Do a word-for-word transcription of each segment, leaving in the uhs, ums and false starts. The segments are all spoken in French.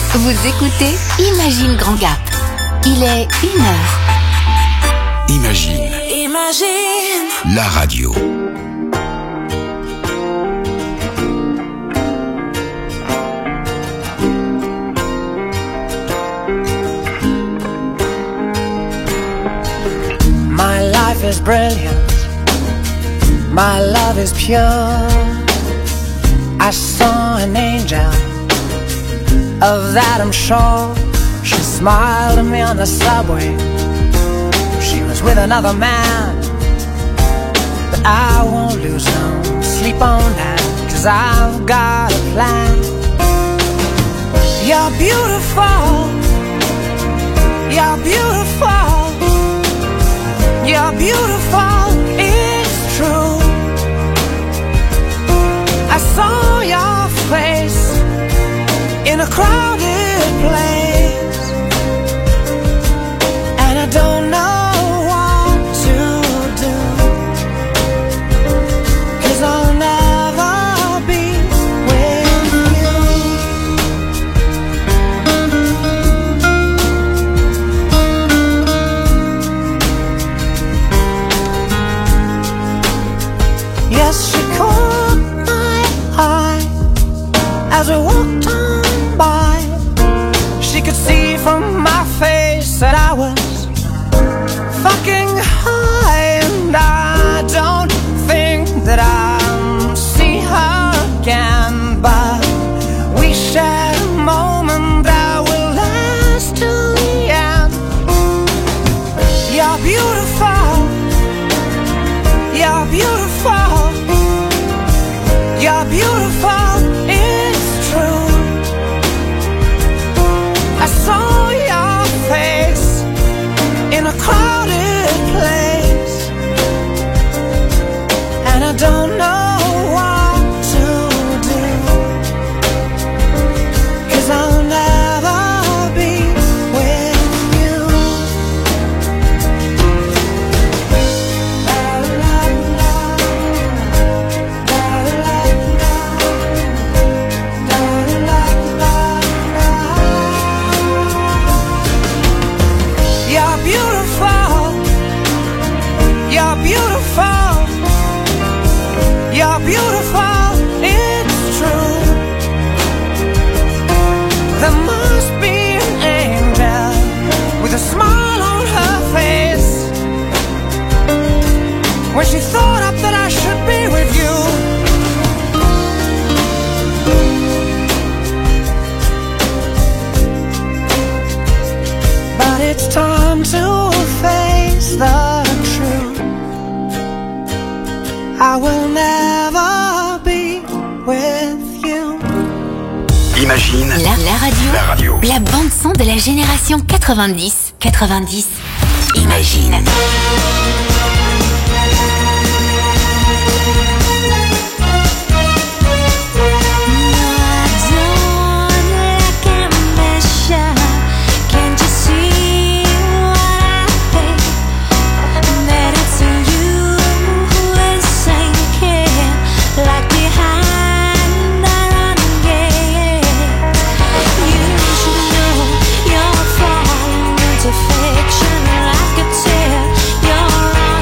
Vous écoutez Imagine Grand Gap. Il est une heure. Imagine. Imagine. La radio. My life is brilliant. My love is pure. I saw an angel. Of that I'm sure. She smiled at me on the subway. She was with another man. But I won't lose no sleep on that, 'cause I've got a plan. You're beautiful. You're beautiful. You're beautiful, it's true. I saw your face in a crowded place, and I don't know what to do, 'cause I'll never be with you. Yes, she caught my eye as we walked on by. She could see from my face that I was fucking high, and I don't think that I'll see her again, but we shared a moment that will last till the end. You're beautiful. You're beautiful. You're beautiful, it's true. I saw your face in a crowded place, and I don't know what to do, 'cause I'll never be with you. You're beautiful. You're beautiful. You're beautiful, it's true. There must be an angel with a smile on her face when she thought up that I should be with you. But it's time to face the truth. I will never be with you. Imagine. La, la radio. La radio. La bande son de la génération quatre-vingt-dix. quatre-vingt-dix. Imagine. Fiction, I could tear your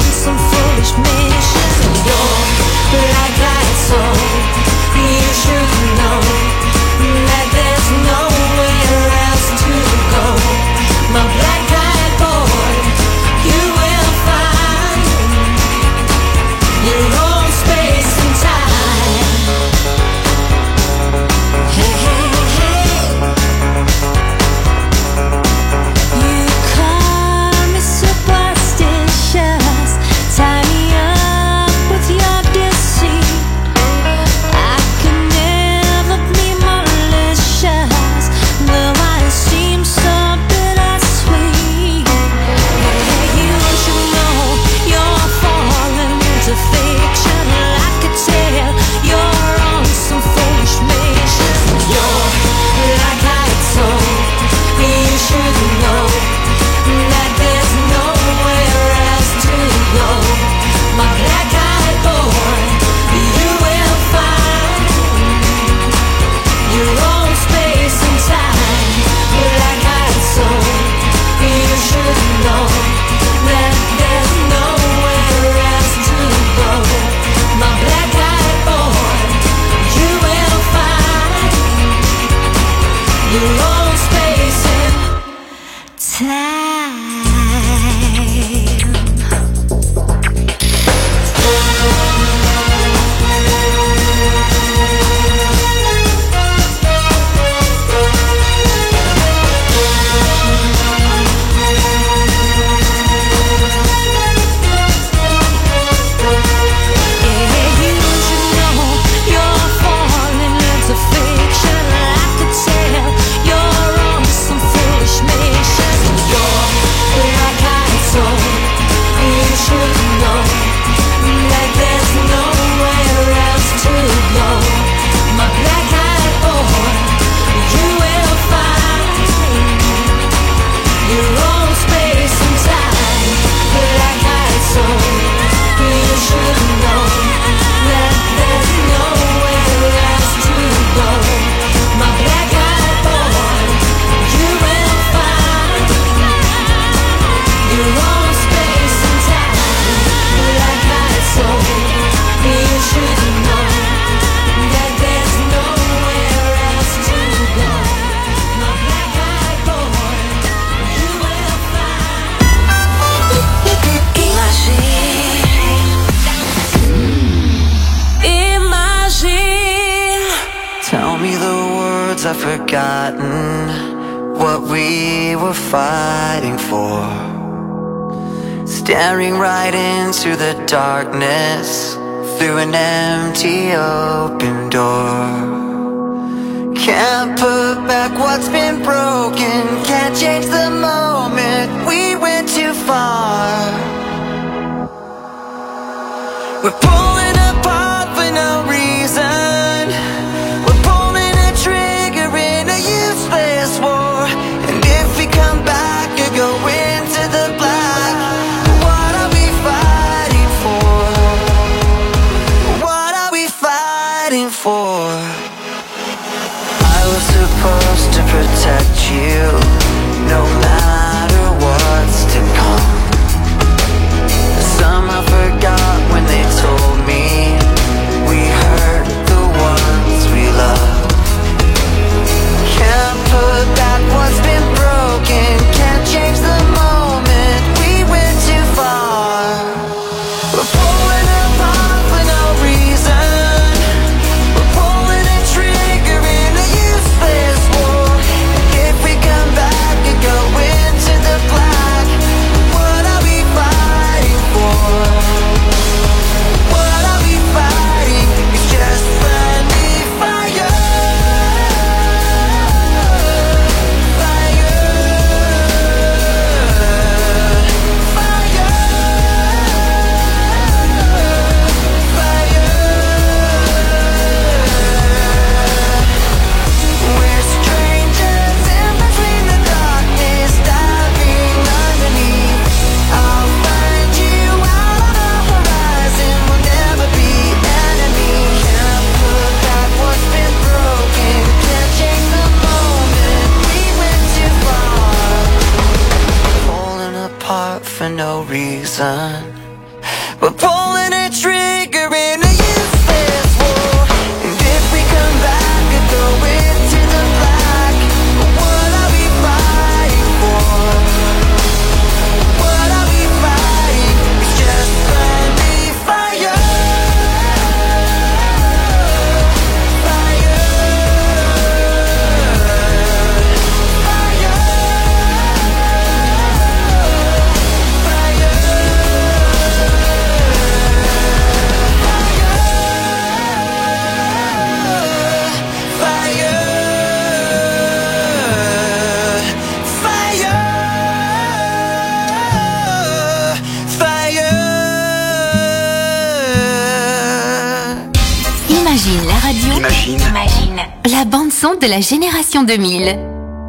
words I've forgotten what we were fighting for. Staring right into the darkness through an empty open door. Can't put back what's been broken, can't change the moment we went too far. We're pulling apart for no reason. We're pulling a trigger in a useless war. And if we come back or go into the black, what are we fighting for? What are we fighting for? I was supposed to protect you, no matter what's to come. Somehow forgot when they told me we hurt the ones we love. Can't put back what's been broken, can't change the moment we went too far. We're pulling apart for no reason. We're pulling a trigger in a useless war. And if we come back and go into the black, what are we fighting for? What are we fighting? It's just friendly fire. Fire. Fire. Fire. We're strangers in between the darkness, diving underneath. I'll find you out on the horizon, we'll never be enemies. Can't put back what's been broken, can't change the moment we went too far. Falling apart for no reason. We're pulling a trigger in a useless war. And if we come back and go into the black, what are we fighting for? What are we fighting? It's just friendly fire. Fire. Fire. Imagine la radio. Imagine. Imagine la bande son de la génération deux mille.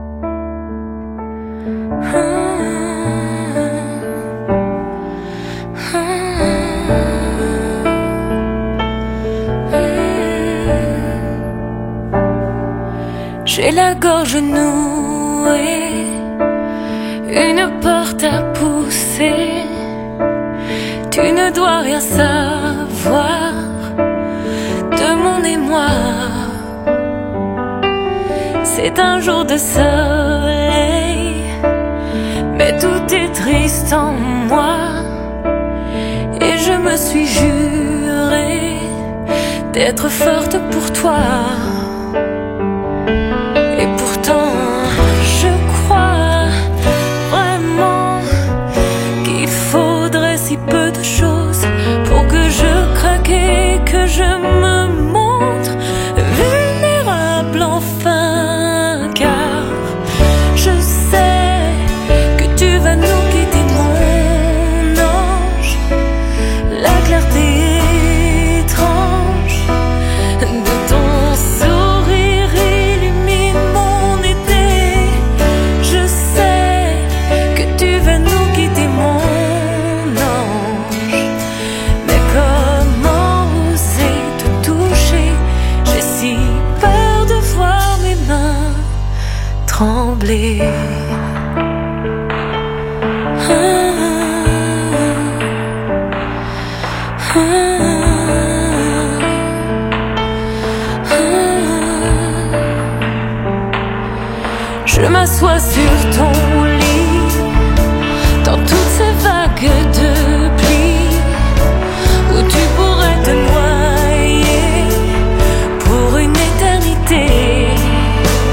J'ai la gorge nouée, une porte à pousser. Tu ne dois rien savoir de mon émoi. C'est un jour de soleil, mais tout est triste en moi. Et je me suis jurée d'être forte pour toi. Et pourtant, je crois vraiment qu'il faudrait si peu de choses pour que je craque et que je me montre vulnérable enfin. Car je sais que tu vas nous quitter, mon ange. La clarté étrange de ton sourire illumine mon été. Je sais que tu vas nous quitter, mon ange. Mais comment oser te toucher? J'ai si peur de voir mes mains trembler. Ah, ah, ah. Je m'assois sur ton lit, dans toutes ces vagues de pluie, où tu pourrais te noyer pour une éternité.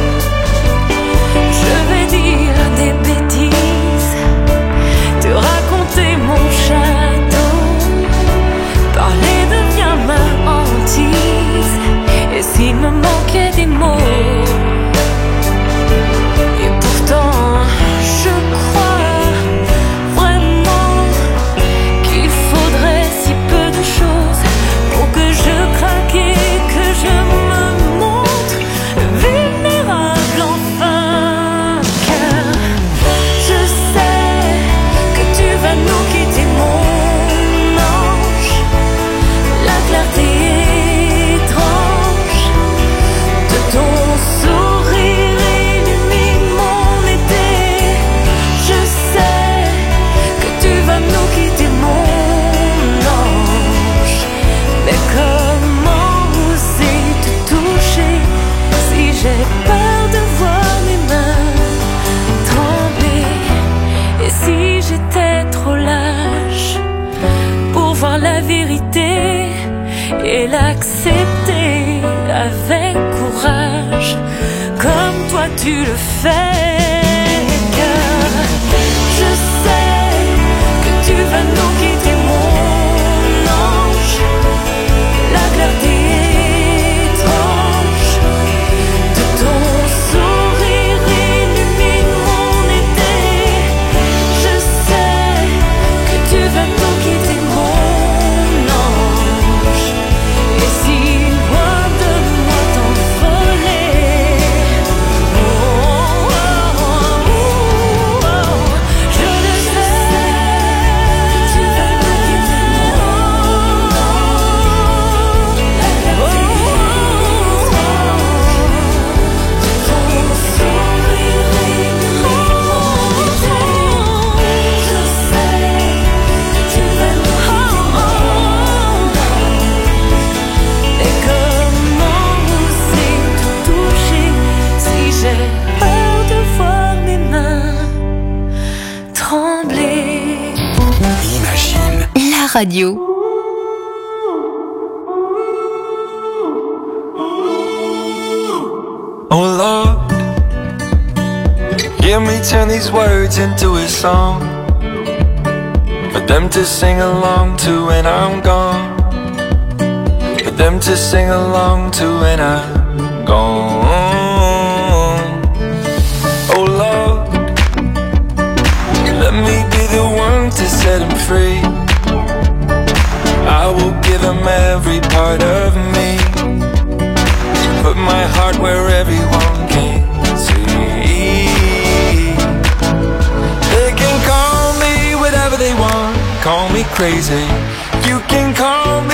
toi tu le fais. Que je sais que tu vas nous quitter, mon ange. La clarté étrange de ton sourire illumine mon été. Je sais que tu vas nous quitter, mon ange. Et si loin de moi t'envoler, oh, oh, oh, oh, oh, je le sais, tu vas nous quitter, mon ange. Oh, oh, oh, ton sourire illumine mon été. Je sais que tu vas nous quitter, et comment oser te toucher si j'ai peur de voir mes mains trembler. Imagine. La radio. Oh Lord, hear me turn these words into a song for them to sing along to when I'm gone, for them to sing along to when I'm gone. Oh Lord, let me be the one to set him free. I will give him every part of me, put my heart where everyone can see. They can call me whatever they want, call me crazy,